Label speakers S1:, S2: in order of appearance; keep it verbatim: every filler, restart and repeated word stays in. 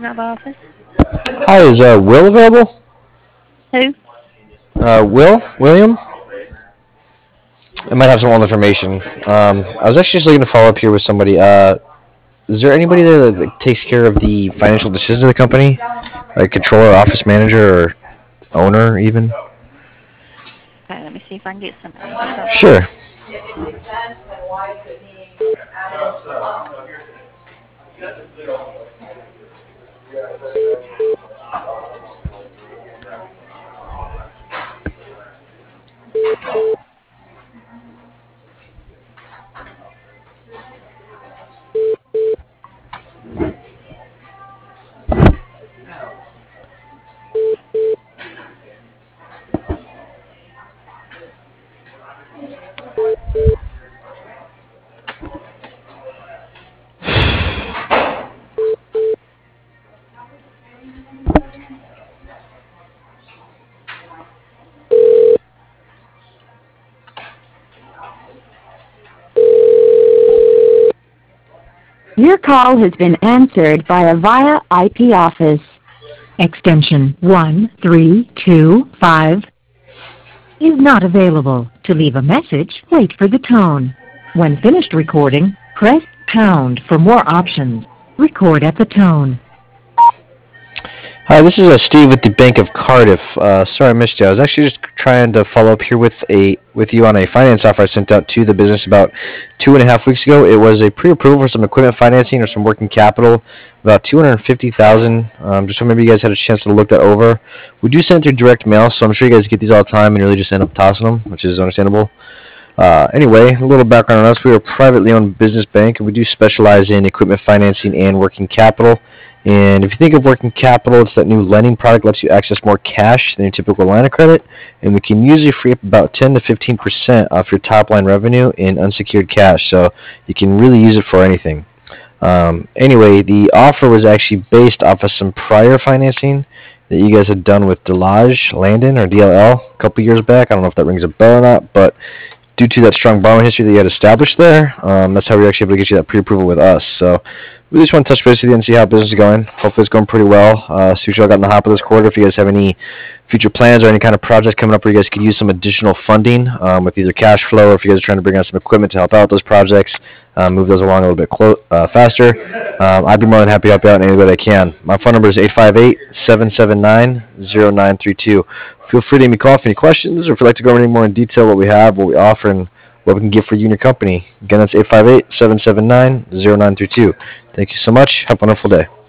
S1: have office?
S2: Hi, is uh, Will available?
S1: Who?
S2: Uh, Will? William? I might have some old information. Um, I was actually just looking to follow up here with somebody. Uh, is there anybody there that like, takes care of the financial decisions of the company? Like controller, office manager, or owner even?
S1: Okay, let me see if I can get somebody. Hold on.
S2: Sure.
S3: Your call has been answered by a via I P office. Extension one three two five is not available. To leave a message, wait for the tone. When finished recording, press pound for more options. Record at the tone.
S2: Hi, this is uh, Steve with the Bank of Cardiff. Uh, sorry I missed you. I was actually just trying to follow up here with a with you on a finance offer I sent out to the business about two and a half weeks ago. It was a pre-approval for some equipment financing or some working capital, about two hundred fifty thousand. Um, just so maybe you guys had a chance to look that over. We do send through direct mail, so I'm sure you guys get these all the time and really just end up tossing them, which is understandable. Uh, anyway, a little background on us. We are a privately owned business bank, and we do specialize in equipment financing and working capital. And if you think of working capital, it's that new lending product that lets you access more cash than your typical line of credit. And we can usually free up about ten to fifteen percent off your top line revenue in unsecured cash. So you can really use it for anything. Um, anyway, the offer was actually based off of some prior financing that you guys had done with Delage Landon or D L L a couple years back. I don't know if that rings a bell or not, but due to that strong borrowing history that you had established there, um, that's how we were actually able to get you that pre-approval with us. So we just want to touch base with you and see how business is going. Hopefully it's going pretty well. Uh, see what y'all got in the hopper this quarter. If you guys have any future plans or any kind of projects coming up where you guys could use some additional funding um, with either cash flow or if you guys are trying to bring on some equipment to help out those projects, uh, move those along a little bit clo- uh, faster, um, I'd be more than happy to help you out in any way that I can. My phone number is eight five eight, seven seven nine, zero nine three two. Feel free to give me a call if any questions or if you'd like to go over any more in detail what we have, what we offer, and what we can get for you and your company. Again, that's eight five eight, seven seven nine, zero nine three two. Thank you so much. Have a wonderful day.